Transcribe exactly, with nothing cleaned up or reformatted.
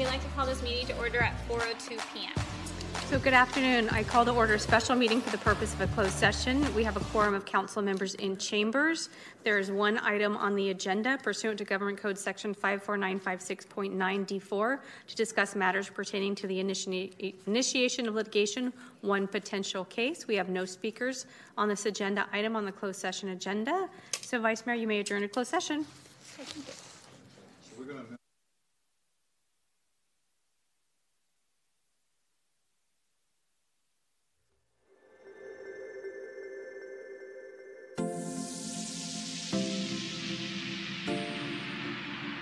We'd like to call this meeting to order at four oh two p m So good afternoon. I call to order a special meeting for the purpose of a closed session. We have a quorum of council members in chambers. There is one item on the agenda pursuant to Government Code Section five four nine five six point nine D four to discuss matters pertaining to the initi initiation of litigation, one potential case. We have no speakers on this agenda item on the closed session agenda. So Vice Mayor, you may adjourn to closed session. Okay, thank you. So we're going to